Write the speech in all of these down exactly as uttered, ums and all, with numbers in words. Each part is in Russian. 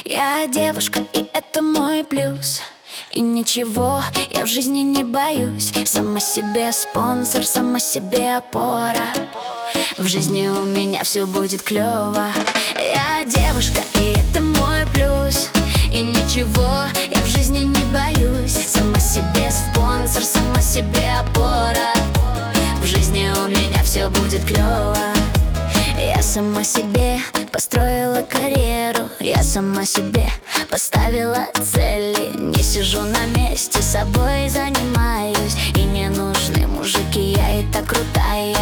Я девушка, и это мой плюс. И ничего, я в жизни не боюсь. Сама себе спонсор, сама себе опора. В жизни у меня все будет клево. Я девушка, и это мой плюс. И ничего, я в жизни не боюсь. Сама себе спонсор, сама себе опора. В жизни у меня все будет клево. Я сама себе построила карьеру. Я сама себе поставила цели. Не сижу на месте, собой занимаюсь. И не нужны мужики, я и так крутая.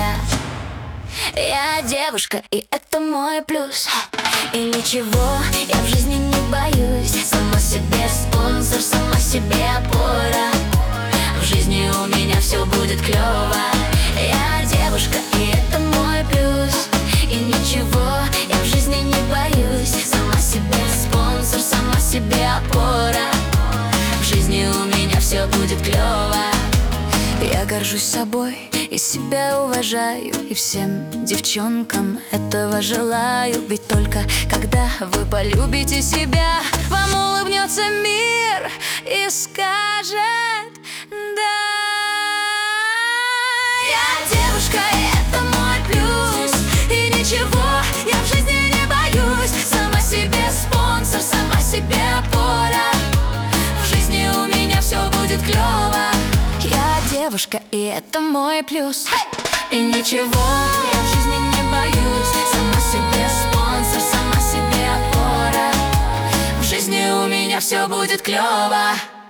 Я девушка, и это мой плюс. И ничего, я в жизни не боюсь. Сама себе спонсор, сама себе опора. В жизни у меня все будет клево. Я девушка, и это мой плюс. И ничего, я в жизни не боюсь. Сама себе спонсор, сама себе опора. В жизни у меня все будет клево. Я горжусь собой и себя уважаю. И всем девчонкам этого желаю. Ведь только когда вы полюбите себя, вам улыбнется мир и скажет да. Я девушка, и это мой плюс. И ничего, я в жизни не боюсь. Сама себе спонсор, сама себе опора. В жизни у меня все будет клево. Я девушка, и это мой плюс. И ничего, я в жизни не боюсь. Сама себе спонсор, сама себе опора. В жизни у меня все будет клево.